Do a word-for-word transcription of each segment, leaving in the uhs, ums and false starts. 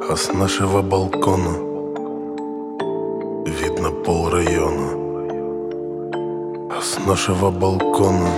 А с нашего балкона видно полрайона. А с нашего балкона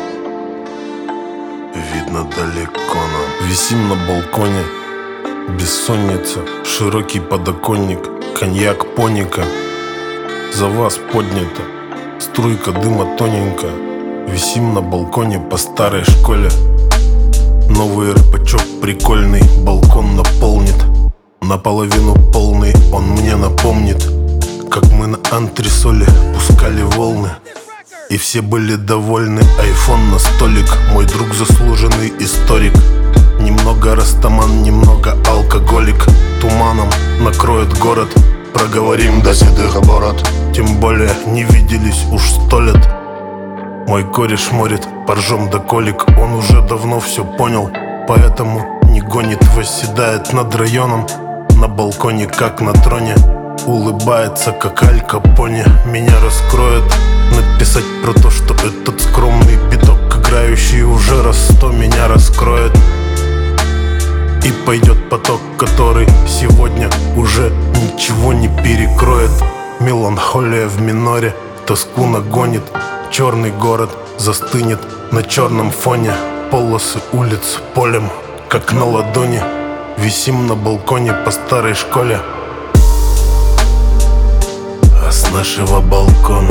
видно далеко нам. Висим на балконе, бессонница, широкий подоконник, коньяк поника. За вас поднята струйка дыма тоненькая. Висим на балконе по старой школе. Новый рэпачок прикольный, балкон наполнит. Наполовину полный, он мне напомнит, как мы на антресоле пускали волны, и все были довольны. Айфон на столик, мой друг заслуженный историк. Немного растаман, немного алкоголик. Туманом накроет город, проговорим до седых бород. Тем более не виделись уж сто лет. Мой кореш морит, поржем до колик. Он уже давно все понял, поэтому не гонит, восседает над районом. На балконе, как на троне, улыбается, как Аль Капоне. Меня раскроет написать про то, что этот скромный биток, играющий уже раз сто, меня раскроет. И пойдет поток, который сегодня уже ничего не перекроет. Меланхолия в миноре тоску нагонит. Черный город застынет на черном фоне. Полосы улиц полем, как на ладони. Висим на балконе по старой школе. А с нашего балкона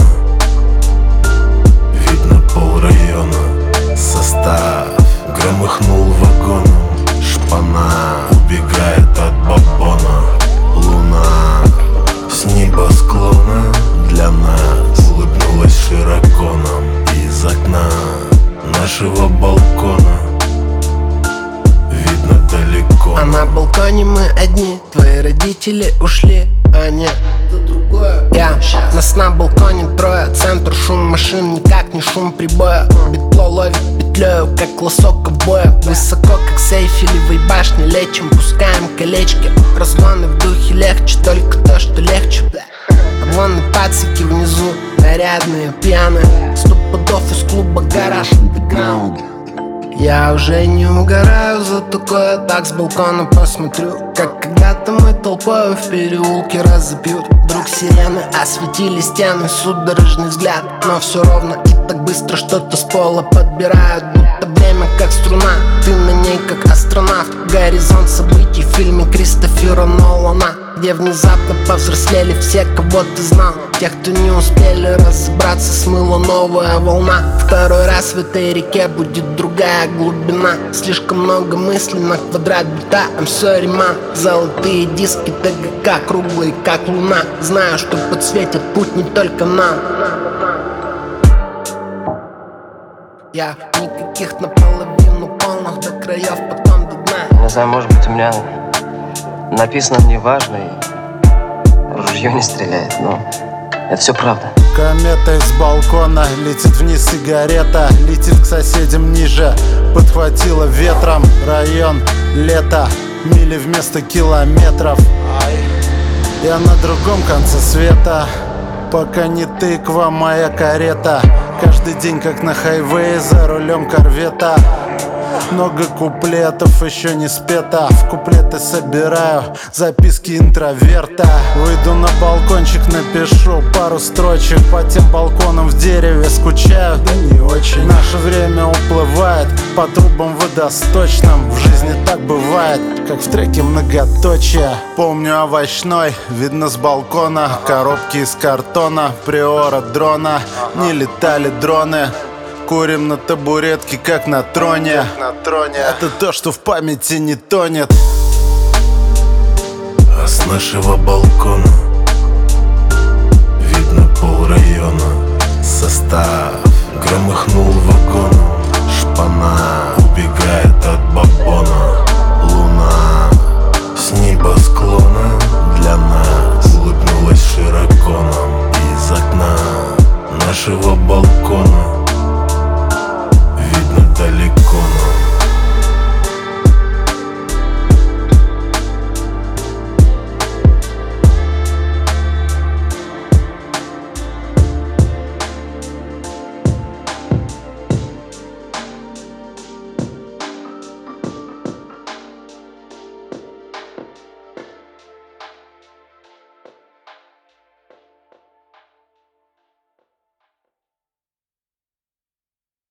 видно полрайона. Состав громыхнул вагоном. Шпана убегает от бабона. Луна с небосклона для нас улыбнулась широко нам. Из окна нашего балкона видно далеко. А на балконе мы одни, твои родители ушли, а нет, я, нас на балконе трое. Центр шум машин, никак не шум прибоя. Битло ловит петлею, как лосо ковбоя. Высоко, как с Эйфелевой башни, лечим, пускаем колечки. Разгоны в духе легче, только то, что легче. А вон и пацики внизу, нарядные, пьяные. Сто пудов из клуба гараж. Я уже не угораю за такое, так с балкона посмотрю, как когда-то мы толпою в переулке разопьют. Вдруг сирены осветили стены, судорожный взгляд, но все ровно и так быстро что-то с пола подбирают. Будто время как струна, ты на ней как астронавт. Горизонт событий в фильме Кристофера Нолана, где внезапно повзрослели все, кого ты знал. Тех, кто не успели разобраться, смыла новая волна. Второй раз в этой реке будет другая глубина. Слишком много мыслей на квадрат бита. I'm sorry, man. Золотые диски ТГК, круглые как луна. Знаю, что подсветит путь не только нам. Я никаких наполовину полных, до краев, потом до дна. Не знаю, может быть, у меня написано неважно и ружье не стреляет, но это все правда. Комета из балкона, летит вниз сигарета, летит к соседям ниже, подхватила ветром. Район, лето, мили вместо километров. Я на другом конце света, пока не тыква моя карета. Каждый день как на хайвее, за рулем корвета. Много куплетов еще не спето. В куплеты собираю записки интроверта. Выйду на балкончик, напишу пару строчек. По тем балконам в дереве скучаю, да не очень. Наше время уплывает по трубам водосточным. В жизни так бывает, как в треке многоточие. Помню овощной, видно с балкона. Коробки из картона, приора дрона. Не летали дроны. Курим на табуретке, как на троне. на троне Это то, что в памяти не тонет. А с нашего балкона видно полрайона. Состав громыхнул вагоном. Шпана убегает от